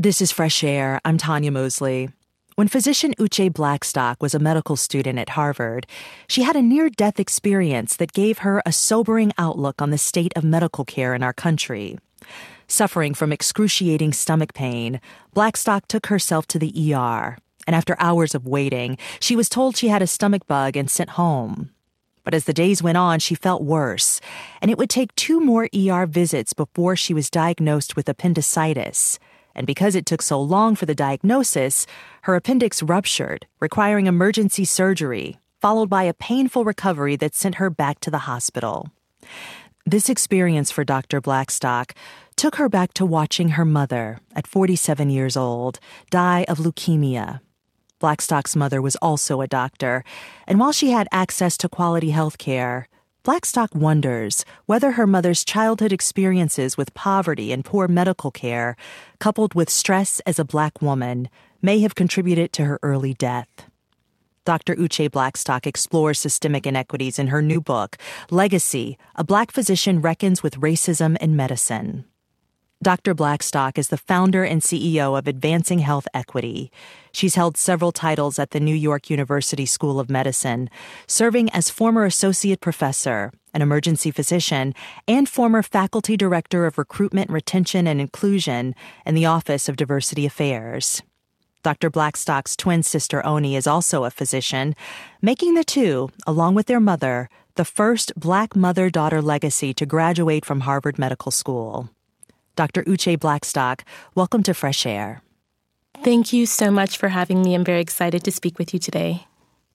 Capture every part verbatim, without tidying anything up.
This is Fresh Air. I'm Tanya Mosley. When physician Uche Blackstock was a medical student at Harvard, she had a near-death experience that gave her a sobering outlook on the state of medical care in our country. Suffering from excruciating stomach pain, Blackstock took herself to the E R, and after hours of waiting, she was told she had a stomach bug and sent home. But as the days went on, she felt worse, and it would take two more E R visits before she was diagnosed with appendicitis. And because it took so long for the diagnosis, her appendix ruptured, requiring emergency surgery, followed by a painful recovery that sent her back to the hospital. This experience for Doctor Blackstock took her back to watching her mother, at forty-seven years old, die of leukemia. Blackstock's mother was also a doctor, and while she had access to quality health care, Blackstock wonders whether her mother's childhood experiences with poverty and poor medical care, coupled with stress as a Black woman, may have contributed to her early death. Doctor Uche Blackstock explores systemic inequities in her new book, Legacy: A Black Physician Reckons with Racism in Medicine. Doctor Blackstock is the founder and C E O of Advancing Health Equity. She's held several titles at the New York University School of Medicine, serving as former associate professor, an emergency physician, and former faculty director of recruitment, retention, and inclusion in the Office of Diversity Affairs. Doctor Blackstock's twin sister Oni is also a physician, making the two, along with their mother, the first Black mother-daughter legacy to graduate from Harvard Medical School. Doctor Uche Blackstock, welcome to Fresh Air. Thank you so much for having me. I'm very excited to speak with you today.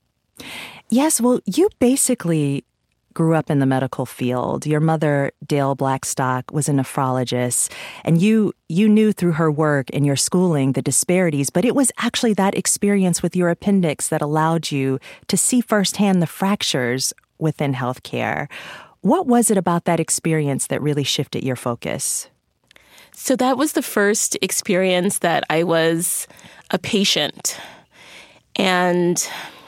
Yes, well, you basically grew up in the medical field. Your mother, Dale Blackstock, was a nephrologist, and you you knew through her work and your schooling the disparities, but it was actually that experience with your appendix that allowed you to see firsthand the fractures within healthcare. What was it about that experience that really shifted your focus? So that was the first experience that I was a patient, and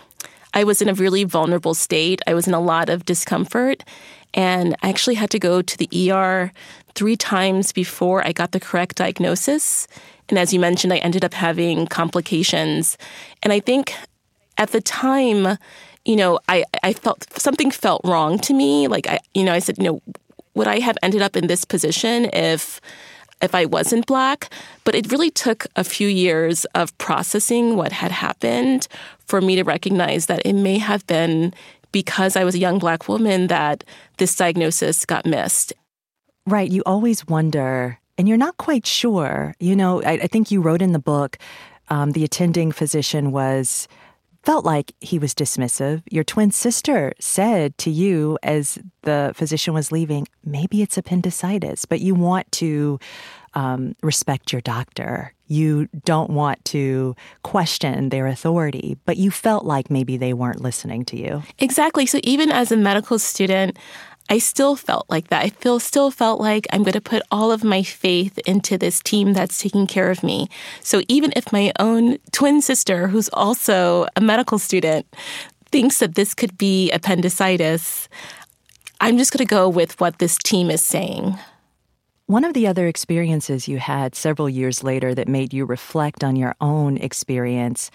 I was in a really vulnerable state. I was in a lot of discomfort, and I actually had to go to the E R three times before I got the correct diagnosis. And as you mentioned, I ended up having complications. And I think at the time, you know, I, I felt something felt wrong to me. Like, I, you know, I said, you know, would I have ended up in this position if if I wasn't Black? But it really took a few years of processing what had happened for me to recognize that it may have been because I was a young Black woman that this diagnosis got missed. Right. You always wonder, and you're not quite sure. You know, I, I think you wrote in the book, um, the attending physician was felt like he was dismissive. Your twin sister said to you as the physician was leaving, maybe it's appendicitis, but you want to um, respect your doctor. You don't want to question their authority, but you felt like maybe they weren't listening to you. Exactly. So even as a medical student, I still felt like that. I feel still felt like I'm going to put all of my faith into this team that's taking care of me. So even if my own twin sister, who's also a medical student, thinks that this could be appendicitis, I'm just going to go with what this team is saying. One of the other experiences you had several years later that made you reflect on your own experience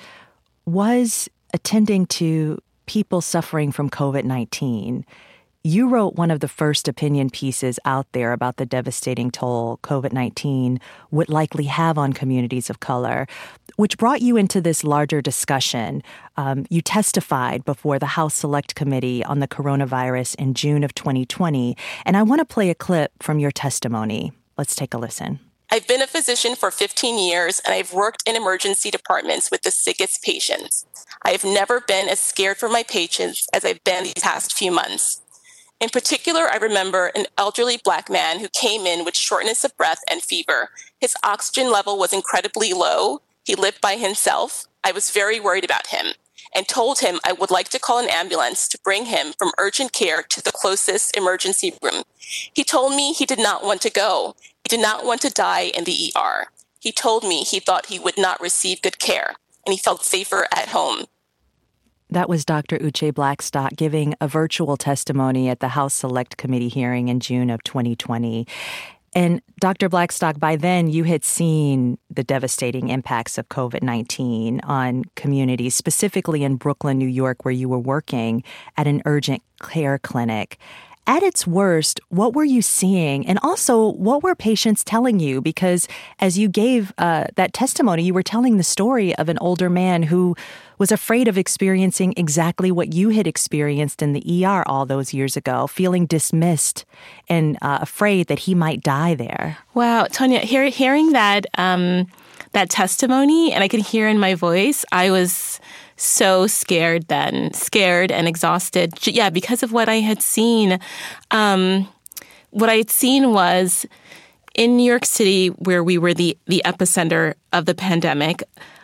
was attending to people suffering from covid nineteen. You wrote one of the first opinion pieces out there about the devastating toll covid nineteen would likely have on communities of color, which brought you into this larger discussion. Um, you testified before the House Select Committee on the coronavirus in June of twenty twenty, and I want to play a clip from your testimony. Let's take a listen. I've been a physician for fifteen years, and I've worked in emergency departments with the sickest patients. I have never been as scared for my patients as I've been these past few months. In particular, I remember an elderly Black man who came in with shortness of breath and fever. His oxygen level was incredibly low. He lived by himself. I was very worried about him and told him I would like to call an ambulance to bring him from urgent care to the closest emergency room. He told me he did not want to go. He did not want to die in the E R. He told me he thought he would not receive good care, and he felt safer at home. That was Doctor Uche Blackstock giving a virtual testimony at the House Select Committee hearing in June of twenty twenty. And Doctor Blackstock, by then you had seen the devastating impacts of COVID nineteen on communities, specifically in Brooklyn, New York, where you were working at an urgent care clinic. At its worst, what were you seeing? And also, what were patients telling you? Because as you gave uh, that testimony, you were telling the story of an older man who was afraid of experiencing exactly what you had experienced in the E R all those years ago, feeling dismissed and uh, afraid that he might die there. Wow, Tanya, hear, hearing that um, that testimony, and I could hear in my voice, I was so scared then, scared and exhausted. Yeah, because of what I had seen. Um, what I had seen was in New York City, where we were the, the epicenter of the pandemic,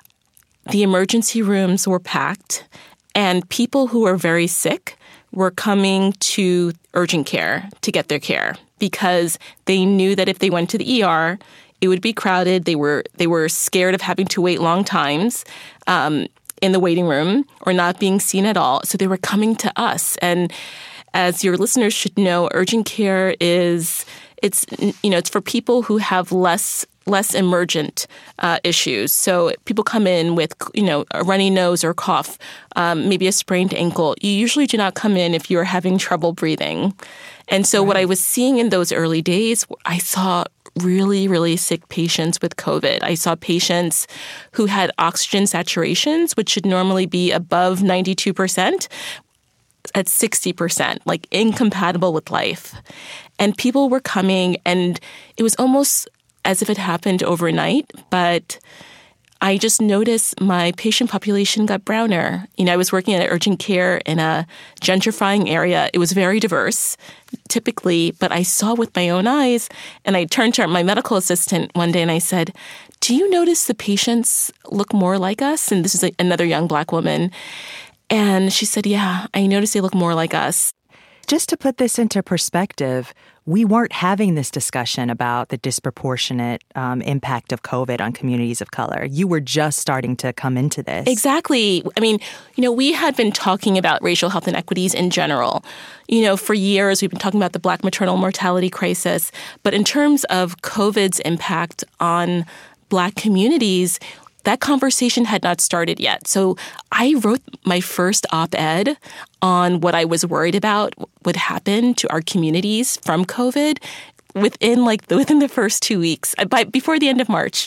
the emergency rooms were packed, and people who were very sick were coming to urgent care to get their care because they knew that if they went to the E R, it would be crowded. They were they were scared of having to wait long times um, in the waiting room or not being seen at all. So they were coming to us. And as your listeners should know, urgent care is it's you know it's for people who have less less emergent uh, issues. So people come in with, you know, a runny nose or cough, um, maybe a sprained ankle. You usually do not come in if you're having trouble breathing. And so right. What I was seeing in those early days, I saw really, really sick patients with COVID. I saw patients who had oxygen saturations, which should normally be above ninety-two percent, at sixty percent, like incompatible with life. And people were coming, and it was almost as if it happened overnight, but I just noticed my patient population got browner. You know, I was working at urgent care in a gentrifying area. It was very diverse, typically, but I saw with my own eyes, and I turned to my medical assistant one day and I said, "Do you notice the patients look more like us?" And this is a, another young Black woman. And she said, "Yeah, I noticed they look more like us." Just to put this into perspective, we weren't having this discussion about the disproportionate um, impact of COVID on communities of color. You were just starting to come into this. Exactly. I mean, you know, we had been talking about racial health inequities in general. You know, for years, we've been talking about the Black maternal mortality crisis. But in terms of COVID's impact on Black communities, that conversation had not started yet. So I wrote my first op-ed on what I was worried about would happen to our communities from COVID within like the, within the first two weeks, by, before the end of March,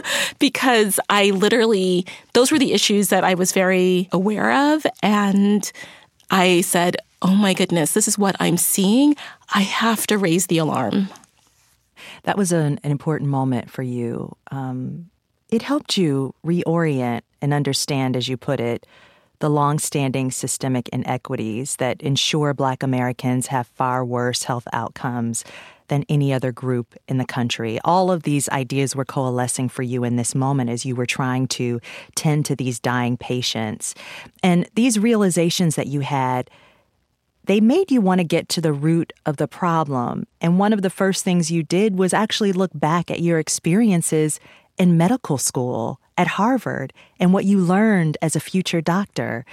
because I literally, those were the issues that I was very aware of. And I said, oh my goodness, this is what I'm seeing. I have to raise the alarm. That was an, an important moment for you. Um, It helped you reorient and understand, as you put it, the longstanding systemic inequities that ensure Black Americans have far worse health outcomes than any other group in the country. All of these ideas were coalescing for you in this moment as you were trying to tend to these dying patients. And these realizations that you had, they made you want to get to the root of the problem. And one of the first things you did was actually look back at your experiences in medical school at Harvard and what you learned as a future doctor.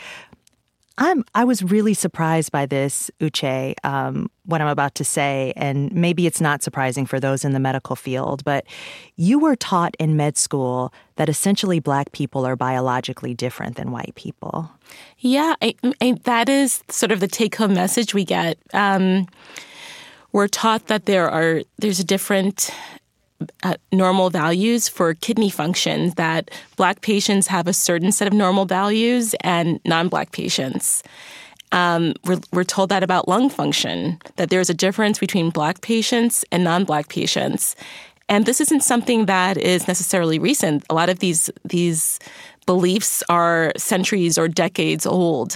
I'm, I was really surprised by this, Uche, um, what I'm about to say, and maybe it's not surprising for those in the medical field, but you were taught in med school that essentially Black people are biologically different than white people. Yeah, I, I, that is sort of the take-home message we get. Um, we're taught that there are there's a different Uh, normal values for kidney functions, that Black patients have a certain set of normal values and non-Black patients. Um, we're, we're told that about lung function, that there's a difference between Black patients and non-Black patients. And this isn't something that is necessarily recent. A lot of these these beliefs are centuries or decades old,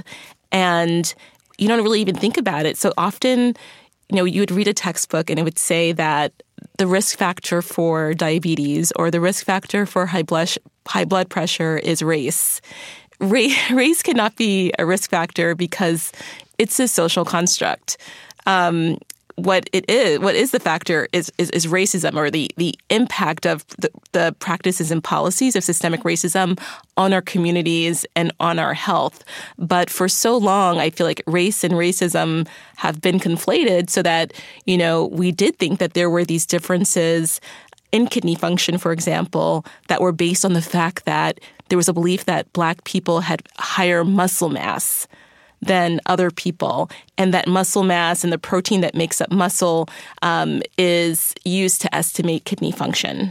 and you don't really even think about it. So often, you know, you would read a textbook and it would say that the risk factor for diabetes or the risk factor for high blood high blood pressure is race. Race, race cannot be a risk factor because it's a social construct. Um, what it is, what is the factor is, is, is racism, or the, the impact of the, the practices and policies of systemic racism on our communities and on our health. But for so long, I feel like race and racism have been conflated so that, you know, we did think that there were these differences in kidney function, for example, that were based on the fact that there was a belief that Black people had higher muscle mass than other people, and that muscle mass and the protein that makes up muscle um, is used to estimate kidney function.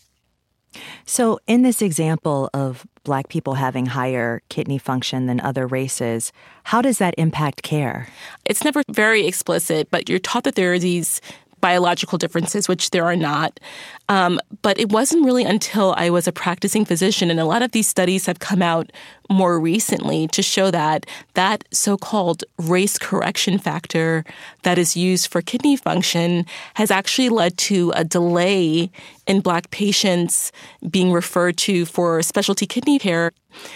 So in this example of Black people having higher kidney function than other races, how does that impact care? It's never very explicit, but you're taught that there are these biological differences, which there are not. Um, but it wasn't really until I was a practicing physician, and a lot of these studies have come out more recently to show that that so-called race correction factor that is used for kidney function has actually led to a delay in Black patients being referred to for specialty kidney care.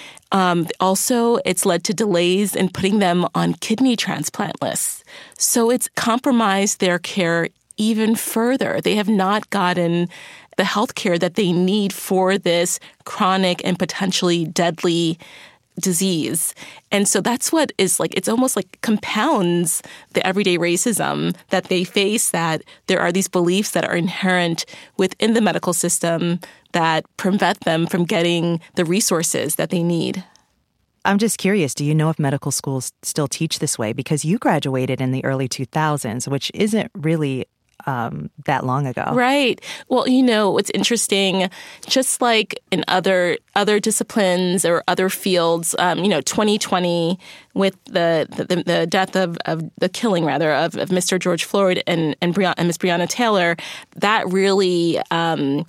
Um, also, it's led to delays in putting them on kidney transplant lists. So it's compromised their care even further. They have not gotten the health care that they need for this chronic and potentially deadly disease. And so that's what is like, it's almost like compounds the everyday racism that they face, that there are these beliefs that are inherent within the medical system that prevent them from getting the resources that they need. I'm just curious, do you know if medical schools still teach this way? Because you graduated in the early two thousands, which isn't really Um, that long ago. Right. Well, you know, what's interesting, just like in other other disciplines or other fields, um, you know, twenty twenty with the the, the death of, of the killing, rather, of, of Mister George Floyd and and, Breonna, and Miss Breonna Taylor, that really um,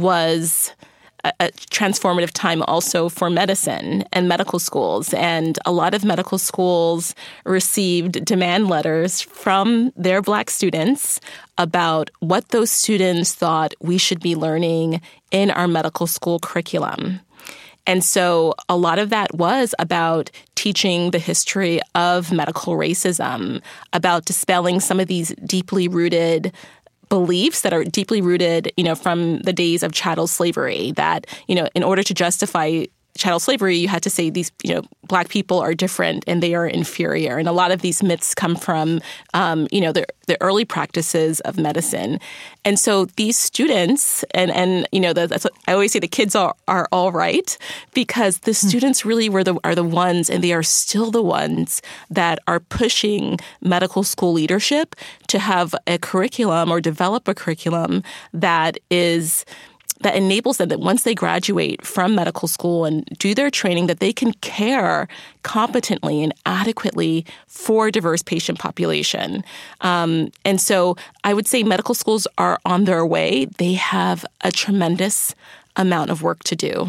was a transformative time also for medicine and medical schools. And a lot of medical schools received demand letters from their Black students about what those students thought we should be learning in our medical school curriculum. And so a lot of that was about teaching the history of medical racism, about dispelling some of these deeply rooted beliefs that are deeply rooted, you know, from the days of chattel slavery, that, you know, in order to justify chattel slavery, you had to say these, you know, Black people are different and they are inferior. And a lot of these myths come from, um, you know, the, the early practices of medicine. And so these students, and, and you know, the, that's what I always say, the kids are, are all right, because the students really were the are the ones, and they are still the ones that are pushing medical school leadership to have a curriculum or develop a curriculum that is that enables them, that once they graduate from medical school and do their training, that they can care competently and adequately for a diverse patient population. Um, and so I would say medical schools are on their way. They have a tremendous amount of work to do.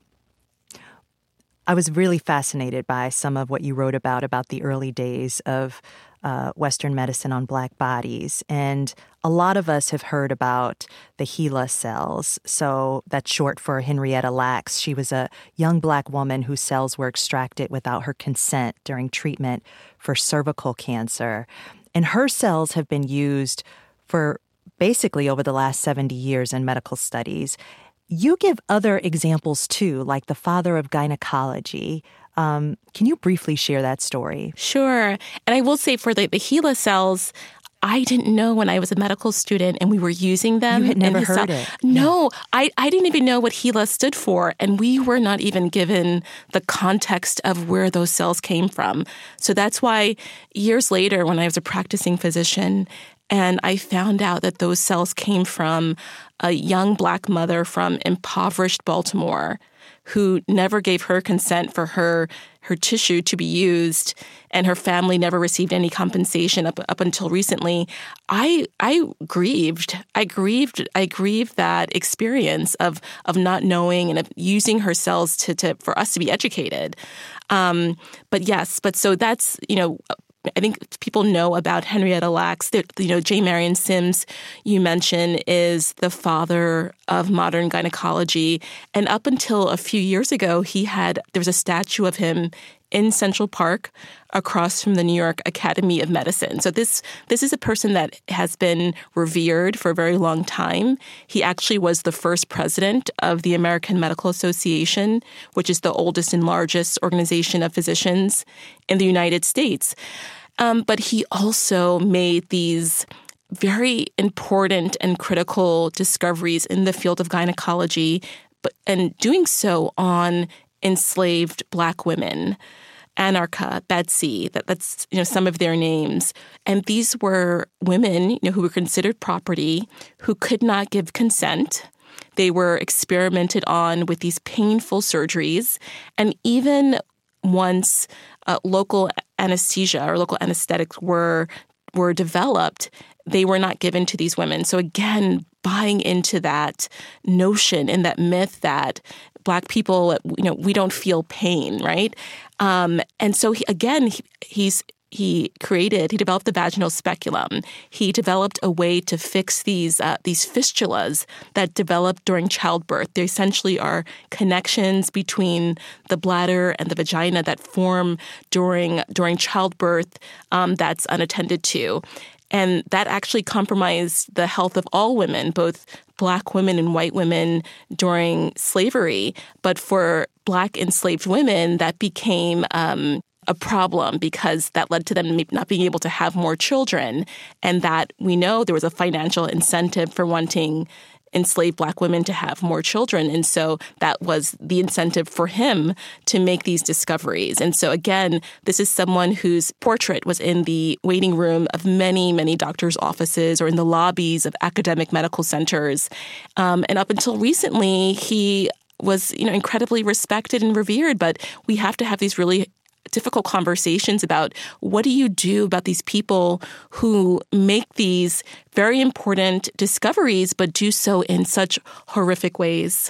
I was really fascinated by some of what you wrote about, about the early days of uh, Western medicine on Black bodies. And a lot of us have heard about the HeLa cells. So that's short for Henrietta Lacks. She was a young Black woman whose cells were extracted without her consent during treatment for cervical cancer. And her cells have been used for basically over the last seventy years in medical studies. You give other examples, too, like the father of gynecology. Um, can you briefly share that story? Sure. And I will say for the, the HeLa cells, I didn't know when I was a medical student and we were using them. You had never in heard cell- it. No, I, I didn't even know what HeLa stood for. And we were not even given the context of where those cells came from. So that's why years later, when I was a practicing physician, and I found out that those cells came from a young Black mother from impoverished Baltimore who never gave her consent for her her tissue to be used, and her family never received any compensation up up until recently. I I grieved. I grieved. I grieved that experience of of not knowing and of using her cells to to for us to be educated. Um, but yes, but so that's, you know, I think people know about Henrietta Lacks. You know, J. Marion Sims, you mentioned, is the father of modern gynecology. And up until a few years ago, he had there was a statue of him in Central Park across from the New York Academy of Medicine. So this this is a person that has been revered for a very long time. He actually was the first president of the American Medical Association, which is the oldest and largest organization of physicians in the United States. Um, but he also made these very important and critical discoveries in the field of gynecology, but and doing so on enslaved Black women. Anarcha, Betsy, that, that's you know some of their names. And these were women you know, who were considered property, who could not give consent. They were experimented on with these painful surgeries. And even once uh, local anesthesia or local anesthetics were were developed, they were not given to these women. So again, buying into that notion and that myth that Black people, you know, we don't feel pain, right? Um, and so he, again, he, he's he created, he developed the vaginal speculum. He developed a way to fix these uh, these fistulas that develop during childbirth. They essentially are connections between the bladder and the vagina that form during during childbirth um, that's unattended to. And that actually compromised the health of all women, both Black women and white women during slavery. But for Black enslaved women, that became um, a problem because that led to them not being able to have more children. And that we know there was a financial incentive for wanting enslaved Black women to have more children. And so that was the incentive for him to make these discoveries. And so again, this is someone whose portrait was in the waiting room of many, many doctors' offices or in the lobbies of academic medical centers. Um, and up until recently, he was, you know, incredibly respected and revered. But we have to have these really difficult conversations about what do you do about these people who make these very important discoveries, but do so in such horrific ways.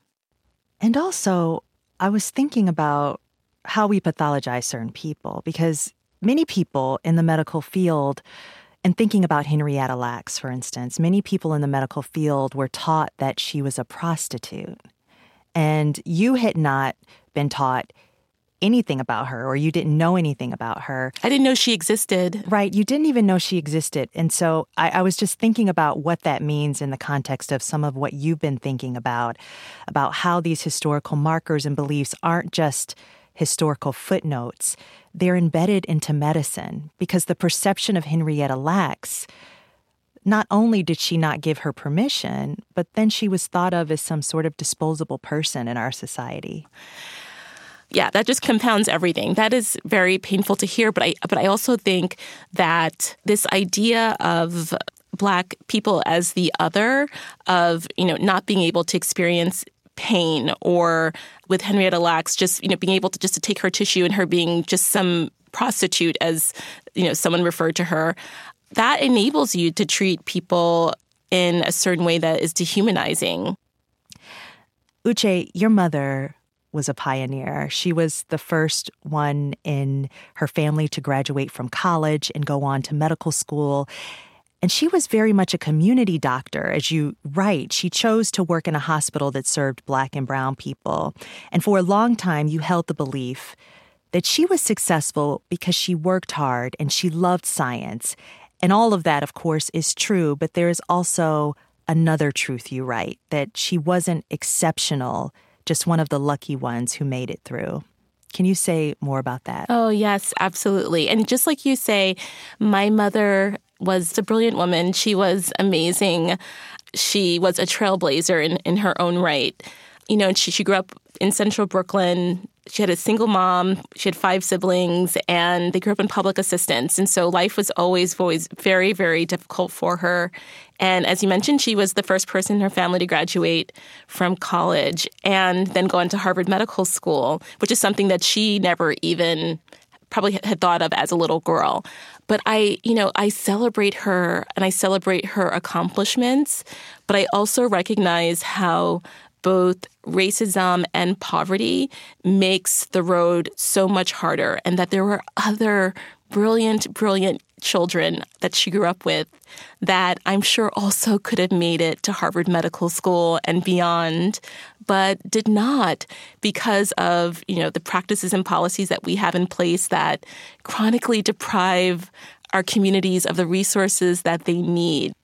And also, I was thinking about how we pathologize certain people, because many people in the medical field, and thinking about Henrietta Lacks, for instance, many people in the medical field were taught that she was a prostitute. And you had not been taught anything about her, or you didn't know anything about her. I didn't know she existed. Right. You didn't even know she existed. And so I, I was just thinking about what that means in the context of some of what you've been thinking about, about how these historical markers and beliefs aren't just historical footnotes. They're embedded into medicine, because the perception of Henrietta Lacks, not only did she not give her permission, but then she was thought of as some sort of disposable person in our society. Yeah, that just compounds everything. That is very painful to hear. But I, but I also think that this idea of Black people as the other, of, you know, not being able to experience pain, or with Henrietta Lacks, just, you know, being able to just to take her tissue and her being just some prostitute, as, you know, someone referred to her, that enables you to treat people in a certain way that is dehumanizing. Uche, your mother was a pioneer. She was the first one in her family to graduate from college and go on to medical school. And she was very much a community doctor. As you write, she chose to work in a hospital that served Black and brown people. And for a long time, you held the belief that she was successful because she worked hard and she loved science. And all of that, of course, is true. But there is also another truth you write, that she wasn't exceptional, just one of the lucky ones who made it through. Can you say more about that? Oh, yes, absolutely. And just like you say, my mother was a brilliant woman. She was amazing. She was a trailblazer in, in her own right. You know, she, she grew up in central Brooklyn. She had a single mom. She had five siblings, and they grew up in public assistance. And so life was always, always very, very difficult for her. And as you mentioned, she was the first person in her family to graduate from college and then go into Harvard Medical School, which is something that she never even probably had thought of as a little girl. But I, you know, I celebrate her and I celebrate her accomplishments, but I also recognize how both racism and poverty makes the road so much harder, and that there were other brilliant, brilliant children that she grew up with that I'm sure also could have made it to Harvard Medical School and beyond, but did not because of, you know, the practices and policies that we have in place that chronically deprive our communities of the resources that they need.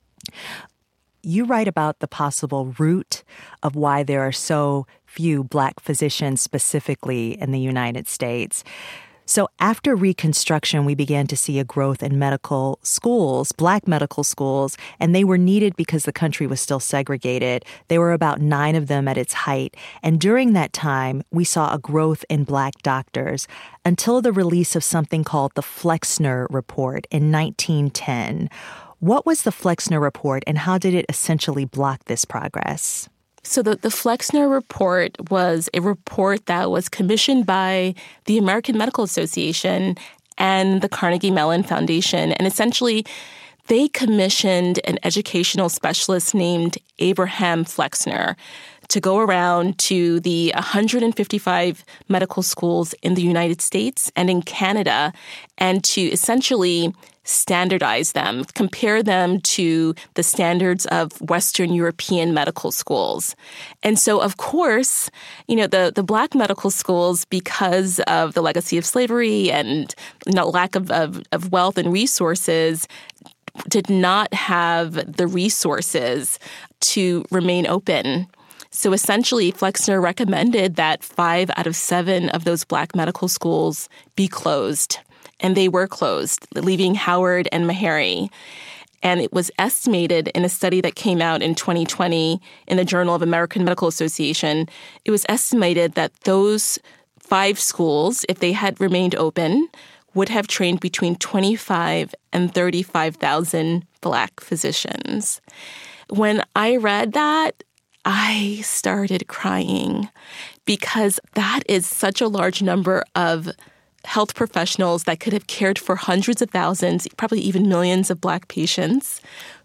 You write about the possible root of why there are so few Black physicians specifically in the United States. So after Reconstruction, we began to see a growth in medical schools, Black medical schools, and they were needed because the country was still segregated. There were about nine of them at its height. And during that time, we saw a growth in Black doctors until the release of something called the Flexner Report in nineteen ten. What was the Flexner Report, and how did it essentially block this progress? So the, the Flexner Report was a report that was commissioned by the American Medical Association and the Carnegie Mellon Foundation. And essentially, they commissioned an educational specialist named Abraham Flexner to go around to the one hundred fifty-five medical schools in the United States and in Canada and to essentially standardize them, compare them to the standards of Western European medical schools. And so, of course, you know, the, the Black medical schools, because of the legacy of slavery and you know, lack of, of, of wealth and resources, did not have the resources to remain open. So essentially, Flexner recommended that five out of seven of those Black medical schools be closed. And they were closed, leaving Howard and Meharry. And it was estimated in a study that came out in twenty twenty in the Journal of American Medical Association, it was estimated that those five schools, if they had remained open, would have trained between twenty-five and thirty-five thousand Black physicians. When I read that, I started crying because that is such a large number of health professionals that could have cared for hundreds of thousands, probably even millions of Black patients,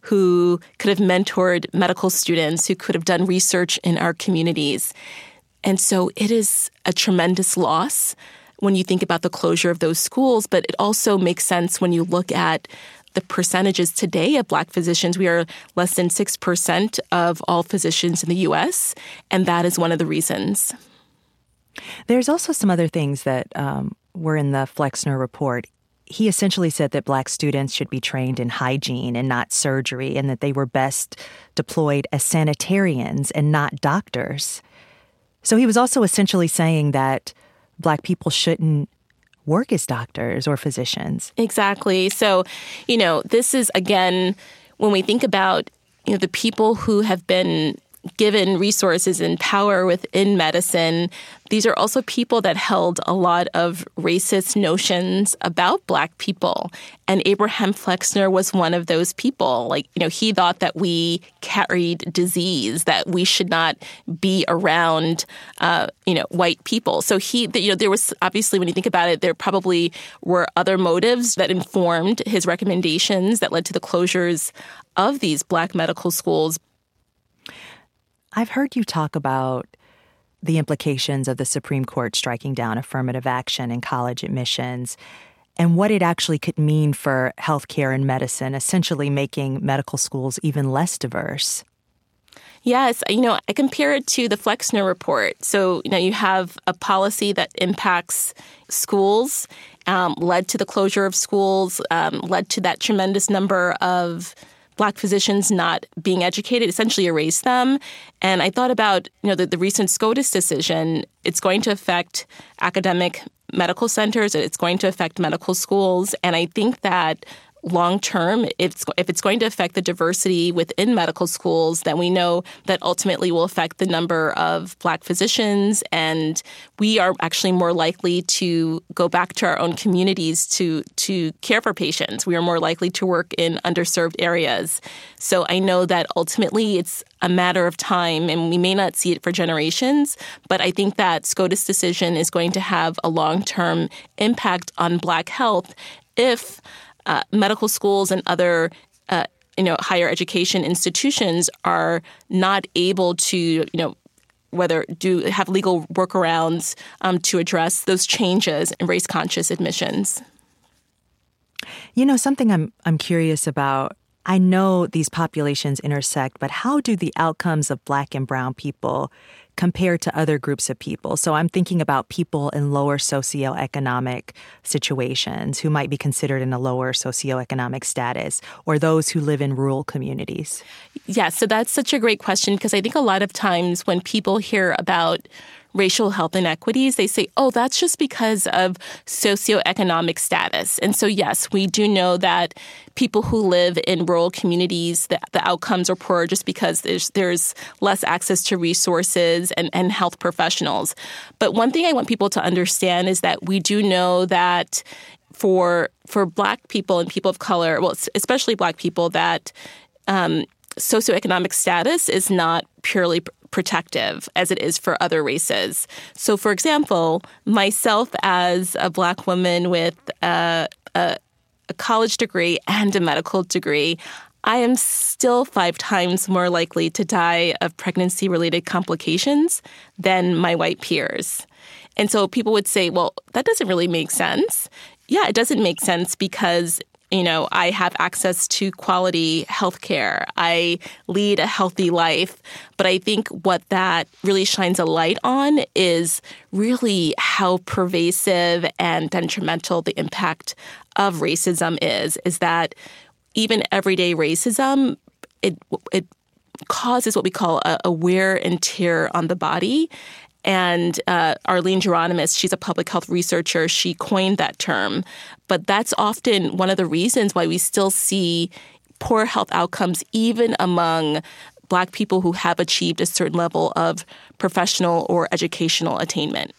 who could have mentored medical students, who could have done research in our communities. And so it is a tremendous loss when you think about the closure of those schools, but it also makes sense when you look at the percentages today of Black physicians. We are less than six percent of all physicians in the U S, and that is one of the reasons. There's also some other things that um, were in the Flexner Report. He essentially said that Black students should be trained in hygiene and not surgery, and that they were best deployed as sanitarians and not doctors. So he was also essentially saying that Black people shouldn't work as doctors or physicians. Exactly. So, you know, this is, again, when we think about, you know, the people who have been given resources and power within medicine, these are also people that held a lot of racist notions about Black people. And Abraham Flexner was one of those people. Like, you know, he thought that we carried disease, that we should not be around, uh, you know, white people. So he, you know, there was obviously, when you think about it, there probably were other motives that informed his recommendations that led to the closures of these Black medical schools. I've heard you talk about the implications of the Supreme Court striking down affirmative action in college admissions and what it actually could mean for healthcare and medicine, essentially making medical schools even less diverse. Yes. You know, I compare it to the Flexner Report. So, you know, you have a policy that impacts schools, um, led to the closure of schools, um, led to that tremendous number of Black physicians not being educated, essentially erased them. And I thought about, you know, the, the recent SCOTUS decision. It's going to affect academic medical centers. It's going to affect medical schools. And I think that long term, if it's, if it's going to affect the diversity within medical schools, then we know that ultimately will affect the number of Black physicians, and we are actually more likely to go back to our own communities to to care for patients. We are more likely to work in underserved areas. So I know that ultimately it's a matter of time, and we may not see it for generations, but I think that SCOTUS decision is going to have a long-term impact on Black health if Uh, medical schools and other, uh, you know, higher education institutions are not able to, you know, whether do have legal workarounds um, to address those changes in race-conscious admissions. You know, something I'm I'm curious about, I know these populations intersect, but how do the outcomes of Black and Brown people compare to other groups of people? So I'm thinking about people in lower socioeconomic situations who might be considered in a lower socioeconomic status, or those who live in rural communities. Yeah, so that's such a great question, because I think a lot of times when people hear about racial health inequities, they say, oh, that's just because of socioeconomic status. And so, yes, we do know that people who live in rural communities, the, the outcomes are poorer just because there's, there's less access to resources and, and health professionals. But one thing I want people to understand is that we do know that for for Black people and people of color, well, especially Black people, that um, socioeconomic status is not purely protective as it is for other races. So, for example, myself as a Black woman with a, a, a college degree and a medical degree, I am still five times more likely to die of pregnancy-related complications than my white peers. And so people would say, well, that doesn't really make sense. Yeah, it doesn't make sense because you know, I have access to quality health care. I lead a healthy life. But I think what that really shines a light on is really how pervasive and detrimental the impact of racism is, is that even everyday racism, it it causes what we call a, a wear and tear on the body. And uh, Arlene Geronimus, she's a public health researcher, she coined that term. But that's often one of the reasons why we still see poor health outcomes even among Black people who have achieved a certain level of professional or educational attainment.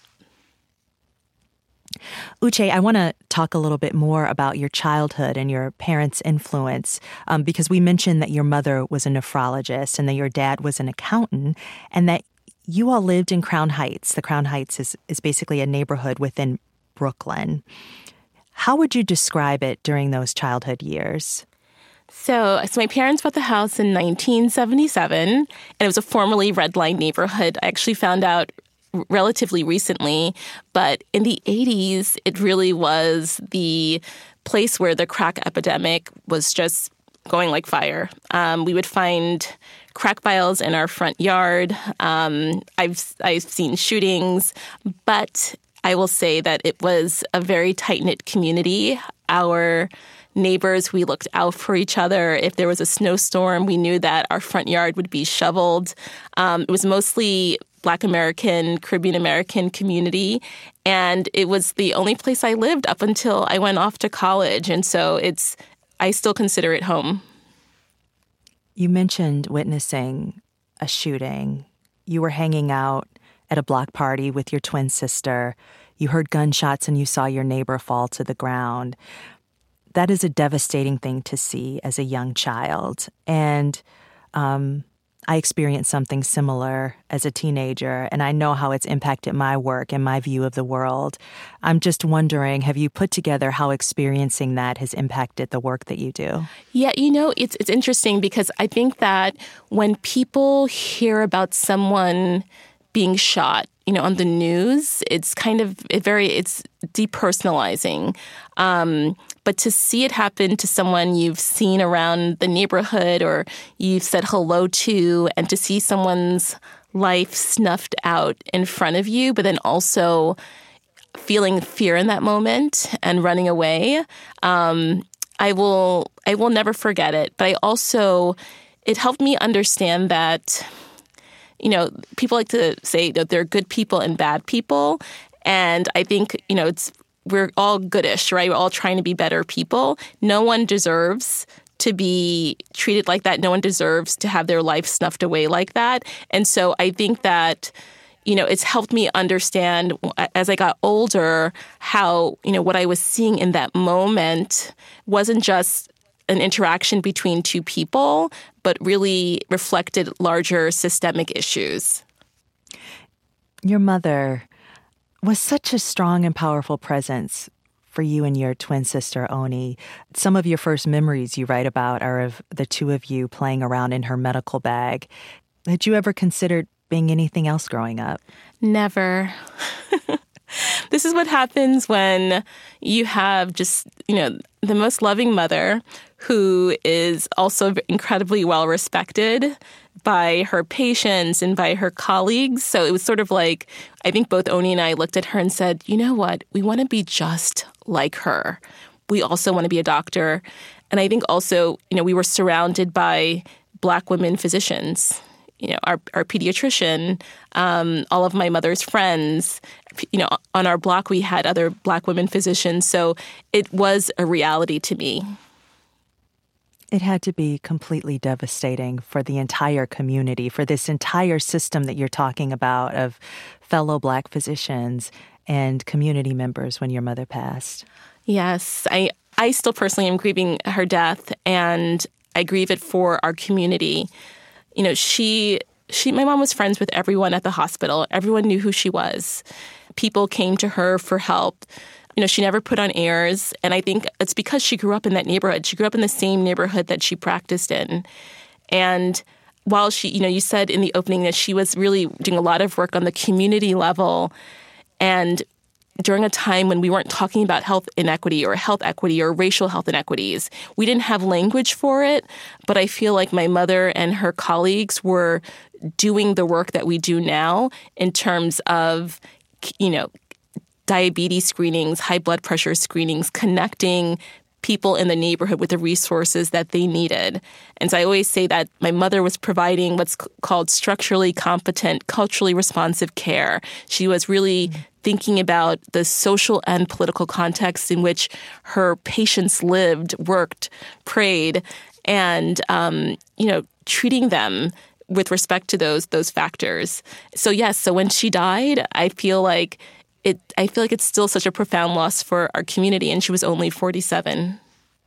Uche, I want to talk a little bit more about your childhood and your parents' influence, um, because we mentioned that your mother was a nephrologist and that your dad was an accountant, and that you all lived in Crown Heights. The Crown Heights is, is basically a neighborhood within Brooklyn. How would you describe it during those childhood years? So, so my parents bought the house in nineteen seventy-seven, and it was a formerly red line neighborhood. I actually found out relatively recently, but in the eighties, it really was the place where the crack epidemic was just going like fire. Um, we would find crack vials in our front yard. Um, I've I've seen shootings, but I will say that it was a very tight-knit community. Our neighbors, we looked out for each other. If there was a snowstorm, we knew that our front yard would be shoveled. Um, it was mostly Black American, Caribbean American community, and it was the only place I lived up until I went off to college. And so it's I still consider it home. You mentioned witnessing a shooting. You were hanging out at a block party with your twin sister. You heard gunshots and you saw your neighbor fall to the ground. That is a devastating thing to see as a young child. And um, I experienced something similar as a teenager, and I know how it's impacted my work and my view of the world. I'm just wondering, have you put together how experiencing that has impacted the work that you do? Yeah, you know, it's it's interesting because I think that when people hear about someone being shot, you know, on the news, it's kind of it very, it's depersonalizing. Um, but to see it happen to someone you've seen around the neighborhood or you've said hello to, and to see someone's life snuffed out in front of you, but then also feeling fear in that moment and running away, um, I will I will never forget it. But I also, it helped me understand that, you know, people like to say that there are good people and bad people. And I think, you know, it's we're all goodish, right? We're all trying to be better people. No one deserves to be treated like that. No one deserves to have their life snuffed away like that. And so I think that, you know, it's helped me understand as I got older how, you know, what I was seeing in that moment wasn't just an interaction between two people, but really reflected larger systemic issues. Your mother was such a strong and powerful presence for you and your twin sister, Oni. Some of your first memories you write about are of the two of you playing around in her medical bag. Had you ever considered being anything else growing up? Never. This is what happens when you have just, you know, the most loving mother who is also incredibly well respected by her patients and by her colleagues. So it was sort of like, I think both Oni and I looked at her and said, you know what, we want to be just like her. We also want to be a doctor. And I think also, you know, we were surrounded by Black women physicians. You know, our, our pediatrician, um, all of my mother's friends, you know, on our block, we had other Black women physicians. So it was a reality to me. It had to be completely devastating for the entire community, for this entire system that you're talking about of fellow Black physicians and community members when your mother passed. Yes, I, I still personally am grieving her death, and I grieve it for our community. You know, she, she, my mom was friends with everyone at the hospital. Everyone knew who she was. People came to her for help. You know, she never put on airs. And I think it's because she grew up in that neighborhood. She grew up in the same neighborhood that she practiced in. And while she, you know, you said in the opening that she was really doing a lot of work on the community level, and during a time when we weren't talking about health inequity or health equity or racial health inequities. We didn't have language for it, but I feel like my mother and her colleagues were doing the work that we do now in terms of, you know, diabetes screenings, high blood pressure screenings, connecting people in the neighborhood with the resources that they needed. And so I always say that my mother was providing what's called structurally competent, culturally responsive care. She was really mm-hmm. thinking about the social and political context in which her patients lived, worked, prayed, and, um, you know, treating them with respect to those those factors. So yes, so when she died, I feel like It, I feel like it's still such a profound loss for our community, and she was only forty-seven.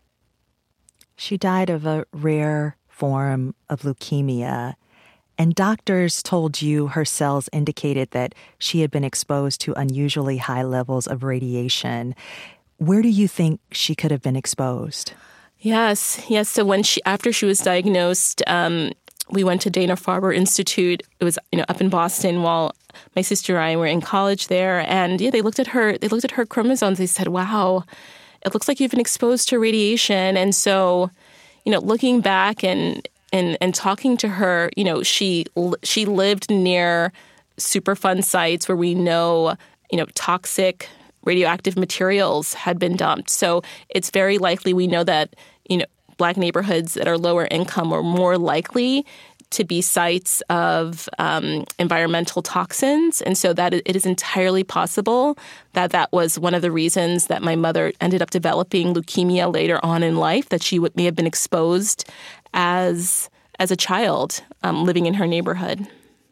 She died of a rare form of leukemia, and doctors told you her cells indicated that she had been exposed to unusually high levels of radiation. Where do you think she could have been exposed? Yes, yes. So when she, after she was diagnosed, um, we went to Dana-Farber Institute. It was, you know, up in Boston while my sister and I were in college there. And yeah, they looked at her, they looked at her chromosomes. They said, wow, it looks like you've been exposed to radiation. And so, you know, looking back and, and, and talking to her, you know, she, she lived near Superfund sites where we know, you know, toxic radioactive materials had been dumped. So it's very likely we know that, you know, Black neighborhoods that are lower income are more likely to be sites of um, environmental toxins. And so that it is entirely possible that that was one of the reasons that my mother ended up developing leukemia later on in life, that she would, may have been exposed as, as a child um, living in her neighborhood.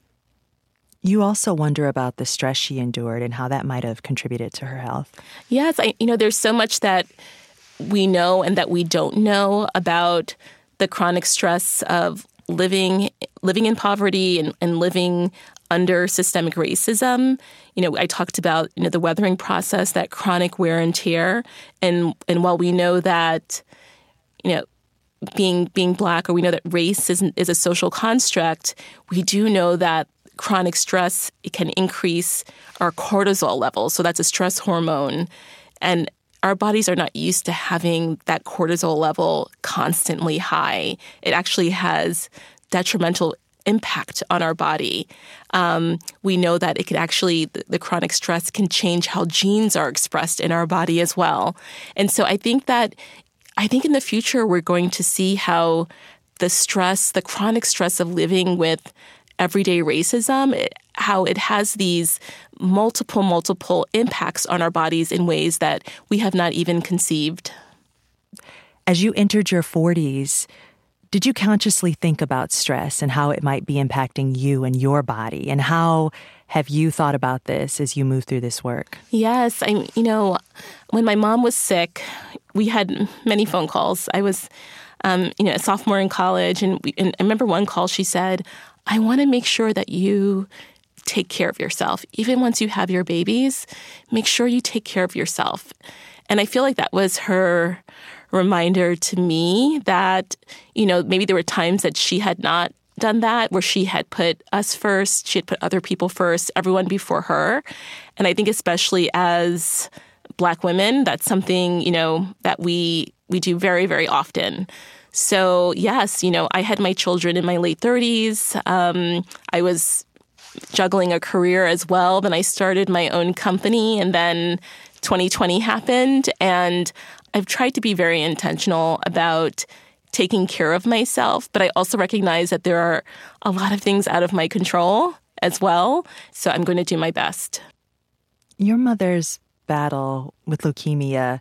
You also wonder about the stress she endured and how that might have contributed to her health. Yes, I, you know, there's so much that we know and that we don't know about the chronic stress of living living in poverty and, and living under systemic racism. You know, I talked about, you know, the weathering process, that chronic wear and tear. And and while we know that, you know, being being Black, or we know that race is, is a social construct, we do know that chronic stress, it can increase our cortisol levels. So that's a stress hormone. And our bodies are not used to having that cortisol level constantly high. It actually has detrimental impact on our body. Um, we know that it could actually, the, the chronic stress can change how genes are expressed in our body as well. And so I think that, I think in the future we're going to see how the stress, the chronic stress of living with everyday racism, it, how it has these multiple, multiple impacts on our bodies in ways that we have not even conceived. As you entered your forties, did you consciously think about stress and how it might be impacting you and your body? And how have you thought about this as you move through this work? Yes. I, you know, when my mom was sick, we had many phone calls. I was, um, you know, a sophomore in college, and, we, and I remember one call she said, I want to make sure that you take care of yourself. Even once you have your babies, make sure you take care of yourself. And I feel like that was her reminder to me that, you know, maybe there were times that she had not done that, where she had put us first, she had put other people first, everyone before her. And I think especially as Black women, that's something, you know, that we we do very, very often. So yes, you know, I had my children in my late thirties. Um, I was juggling a career as well. Then I started my own company, and then twenty twenty happened. And I've tried to be very intentional about taking care of myself, but I also recognize that there are a lot of things out of my control as well. So I'm going to do my best. Your mother's battle with leukemia,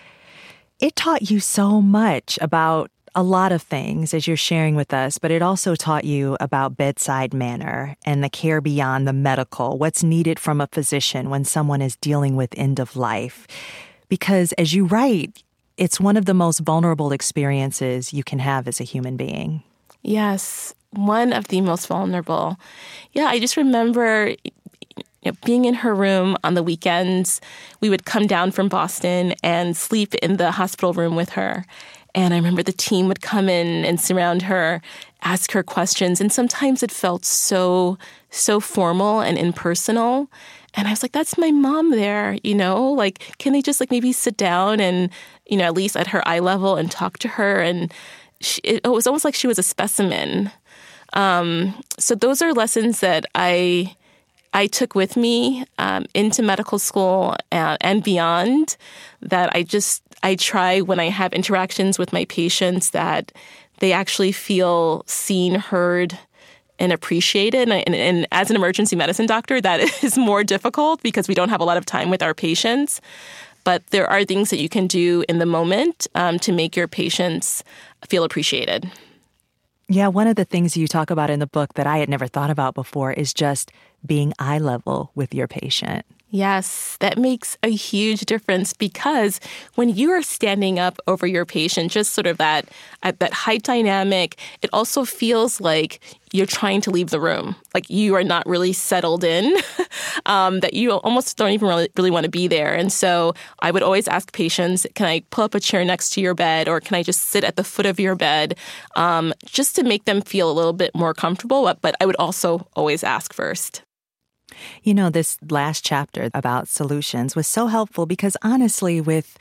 it taught you so much about a lot of things, as you're sharing with us, but it also taught you about bedside manner and the care beyond the medical, what's needed from a physician when someone is dealing with end of life. Because as you write, it's one of the most vulnerable experiences you can have as a human being. Yes, one of the most vulnerable. Yeah, I just remember you know, being in her room on the weekends. We would come down from Boston and sleep in the hospital room with her. And I remember the team would come in and surround her, ask her questions. And sometimes it felt so, so formal and impersonal. And I was like, that's my mom there, you know, like, can they just like maybe sit down and, you know, at least at her eye level and talk to her? And she, it was almost like she was a specimen. Um, so those are lessons that I I took with me um, into medical school uh, and beyond, that I just, I try when I have interactions with my patients that they actually feel seen, heard, and appreciated. And, and, and as an emergency medicine doctor, that is more difficult because we don't have a lot of time with our patients. But there are things that you can do in the moment um, to make your patients feel appreciated. Yeah, one of the things you talk about in the book that I had never thought about before is just being eye level with your patient. Yes, that makes a huge difference, because when you are standing up over your patient, just sort of that at that height dynamic, it also feels like you're trying to leave the room, like you are not really settled in, um, that you almost don't even really, really want to be there. And so I would always ask patients, can I pull up a chair next to your bed, or can I just sit at the foot of your bed, um, just to make them feel a little bit more comfortable. But I would also always ask first. You know, this last chapter about solutions was so helpful because honestly, with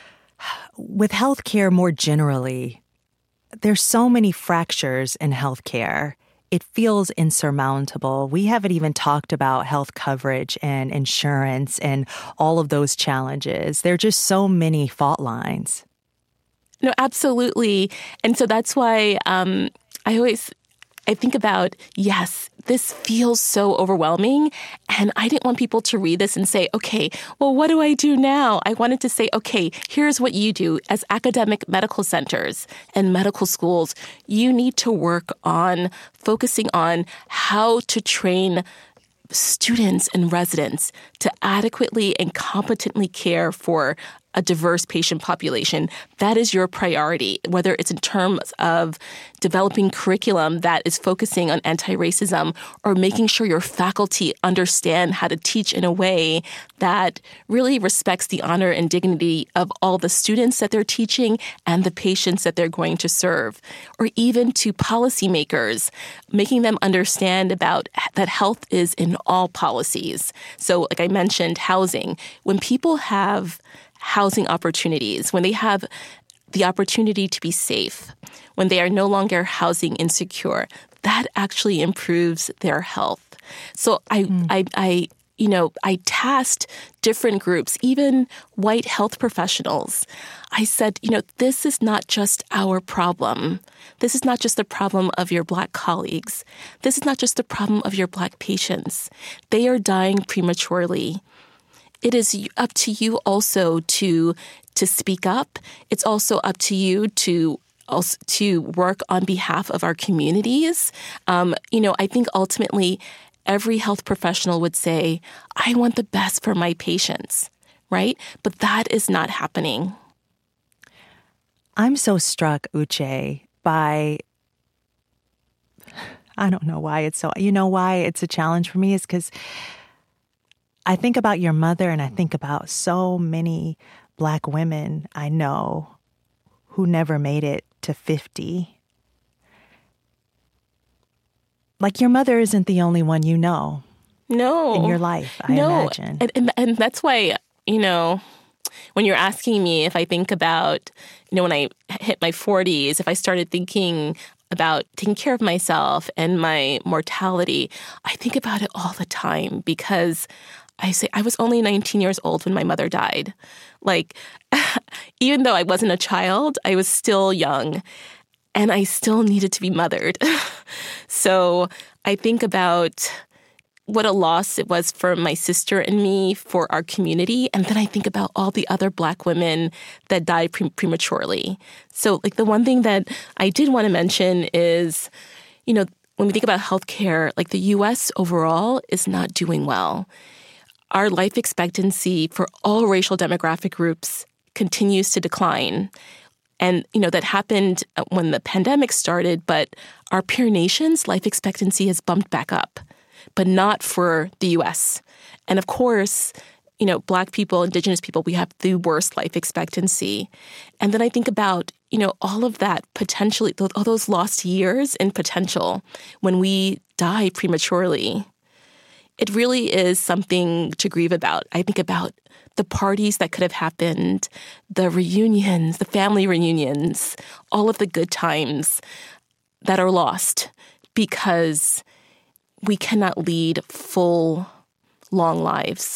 with healthcare more generally, there's so many fractures in healthcare. It feels insurmountable. We haven't even talked about health coverage and insurance and all of those challenges. There are just so many fault lines. No, absolutely. And so that's why um, I always I think about, yes, this feels so overwhelming. And I didn't want people to read this and say, okay, well, what do I do now? I wanted to say, okay, here's what you do. As academic medical centers and medical schools, you need to work on focusing on how to train students and residents to adequately and competently care for a diverse patient population. That is your priority, whether it's in terms of developing curriculum that is focusing on anti-racism, or making sure your faculty understand how to teach in a way that really respects the honor and dignity of all the students that they're teaching and the patients that they're going to serve. Or even to policymakers, making them understand about that health is in all policies. So like I mentioned, housing. When people have housing opportunities, when they have the opportunity to be safe, when they are no longer housing insecure, that actually improves their health. So I, mm. I, I, you know, I tasked different groups, even white health professionals. I said, you know, this is not just our problem. This is not just the problem of your Black colleagues. This is not just the problem of your Black patients. They are dying prematurely. It is up to you also to to speak up. It's also up to you to also to work on behalf of our communities. Um, you know, I think ultimately every health professional would say, I want the best for my patients, right? But that is not happening. I'm so struck, Uche, by, I don't know why it's so, you know why it's a challenge for me is because I think about your mother and I think about so many Black women I know who never made it to fifty. Like your mother isn't the only one you know. No. In your life, I no. imagine. And, and, and that's why, you know, when you're asking me if I think about, you know, when I hit my forties, if I started thinking about taking care of myself and my mortality, I think about it all the time because I say I was only nineteen years old when my mother died. Like, even though I wasn't a child, I was still young and I still needed to be mothered. So I think about what a loss it was for my sister and me, for our community. And then I think about all the other Black women that died pre- prematurely. So like the one thing that I did want to mention is, you know, when we think about healthcare, like the U S overall is not doing well. Our life expectancy for all racial demographic groups continues to decline. And, you know, that happened when the pandemic started, but our peer nations' life expectancy has bumped back up, but not for the U S. And of course, you know, Black people, Indigenous people, we have the worst life expectancy. And then I think about, you know, all of that potentially, all those lost years in potential when we die prematurely. It really is something to grieve about. I think about the parties that could have happened, the reunions, the family reunions, all of the good times that are lost because we cannot lead full, long lives.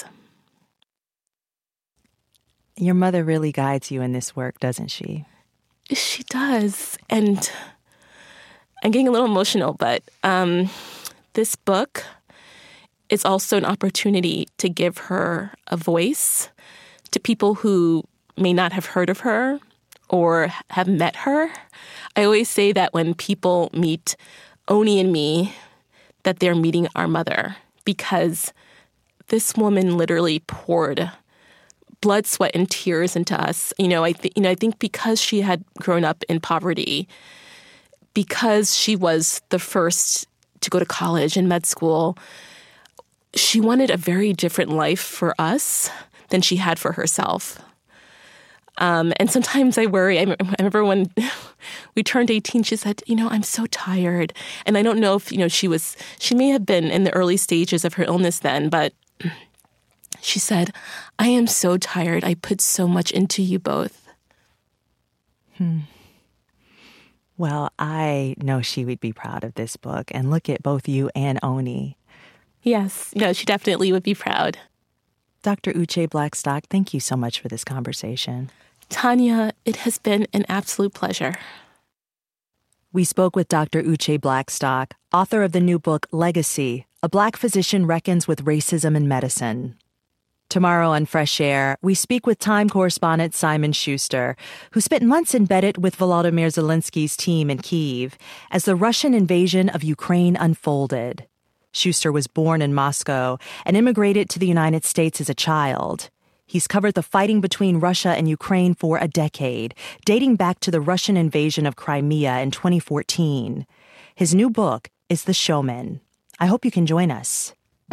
Your mother really guides you in this work, doesn't she? She does. And I'm getting a little emotional, but um, this book is also an opportunity to give her a voice to people who may not have heard of her or have met her. I always say that when people meet Oni and me, that they're meeting our mother, because this woman literally poured blood, sweat, and tears into us. You know, I think you know, I think because she had grown up in poverty, because she was the first to go to college and med school, she wanted a very different life for us than she had for herself. Um, and sometimes I worry. I, m- I remember when we turned eighteen, she said, you know, I'm so tired. And I don't know if, you know, she was, she may have been in the early stages of her illness then, but she said, I am so tired. I put so much into you both. Hmm. Well, I know she would be proud of this book. And look at both you and Oni. Yes, no, she definitely would be proud. Doctor Uche Blackstock, thank you so much for this conversation. Tanya, it has been an absolute pleasure. We spoke with Doctor Uche Blackstock, author of the new book, Legacy, A Black Physician Reckons with Racism in Medicine. Tomorrow on Fresh Air, we speak with Time correspondent Simon Schuster, who spent months embedded with Volodymyr Zelensky's team in Kyiv as the Russian invasion of Ukraine unfolded. Schuster was born in Moscow and immigrated to the United States as a child. He's covered the fighting between Russia and Ukraine for a decade, dating back to the Russian invasion of Crimea in twenty fourteen. His new book is The Showman. I hope you can join us.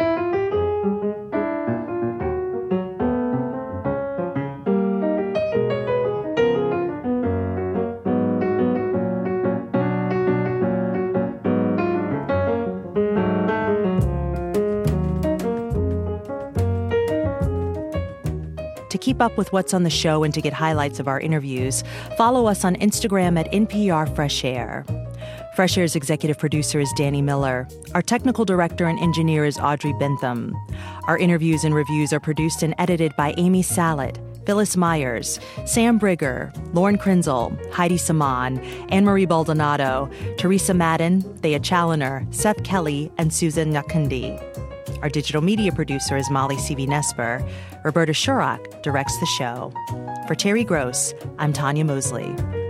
To keep up with what's on the show and to get highlights of our interviews, follow us on Instagram at N P R Fresh Air. Fresh Air's executive producer is Danny Miller. Our technical director and engineer is Audrey Bentham. Our interviews and reviews are produced and edited by Amy Salet, Phyllis Myers, Sam Brigger, Lauren Krenzel, Heidi Saman, Anne-Marie Baldonado, Teresa Madden, Thea Challoner, Seth Kelly, and Susan Nakundi. Our digital media producer is Molly C V Nesper. Roberta Shurock directs the show. For Terry Gross, I'm Tanya Mosley.